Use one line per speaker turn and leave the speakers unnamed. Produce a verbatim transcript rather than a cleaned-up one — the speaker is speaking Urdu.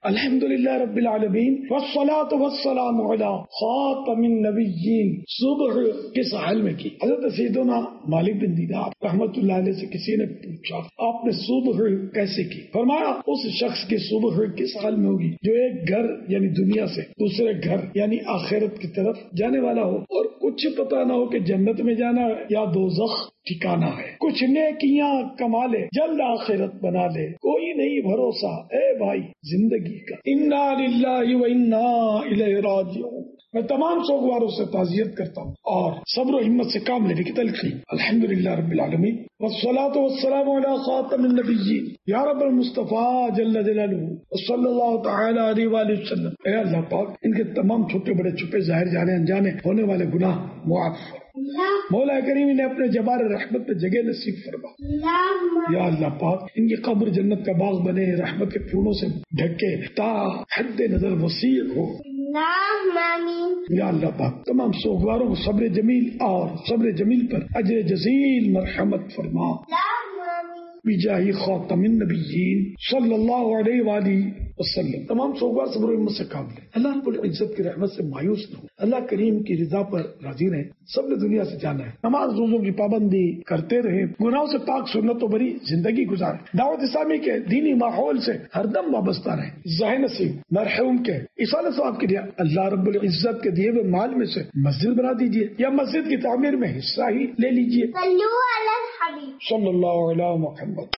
الحمدللہ رب العالمین والصلاۃ والسلام علی خاتم النبیین. صبح کس حال میں کی؟ حضرت سیدنا مالک بن دینار رحمۃ اللہ علیہ سے کسی نے پوچھا آپ نے صبح کیسے کی؟ فرمایا اس شخص کی صبح کس حال میں ہوگی جو ایک گھر یعنی دنیا سے دوسرے گھر یعنی آخرت کی طرف جانے والا ہو اور کچھ پتا نہ ہو کہ جنت میں جانا ہے یا دوزخ ٹھکانا ہے. کچھ نیکیاں کما لے جلد آخرت بنا لے، کوئی نہیں بھروسہ اے بھائی زندگی کا. انا للہ و انا الیہ راجعون. میں تمام سوگواروں سے تعزیت کرتا ہوں اور صبر و ہمت سے کام لینے کی تلقین. الحمدللہ رب العالمین والصلاۃ والسلام علی خاتم النبیین یا رب المصطفیٰ جل جلالہ صلی اللہ تعالی علیہ وآلہ وسلم. اے اللہ پاک ان کے تمام چھوٹے بڑے چھپے ظاہر جانے انجانے ہونے والے گناہ معاف فرما. مولا کریم نے اپنے جبار رحمت میں جگہ نصیب فرما. یا اللہ پاک ان کی قبر جنت کا باغ بنے، رحمت کے پھولوں سے ڈھکے تا حد نظر وسیع ہو. یا اللہ پاک تمام سوگواروں کو صبر جمیل اور صبر جمیل پر اجر جزیل مرحمت فرما. بجاہ خاتم النبیین صلی اللہ علیہ وآلہ وسلم. تمام سوگوار صبر و ہمت سے کام لیں. اللہ رب العزت کی رحمت سے مایوس نہ ہو. اللہ کریم کی رضا پر راضی رہیں. سب نے دنیا سے جانا ہے. نماز روزوں کی پابندی کرتے رہیں. گناہوں سے پاک سنت و بری زندگی گزاریں. دعوت اسلامی کے دینی ماحول سے ہر دم وابستہ رہیں. ذاہر نصیب مرحوم کے اصالہ ثواب کے لیے اللہ رب العزت کے دیے ہوئے مال میں سے مسجد بنا دیجیے یا مسجد کی تعمیر میں حصہ ہی لے لیجیے. صلی اللہ علیہ محمد.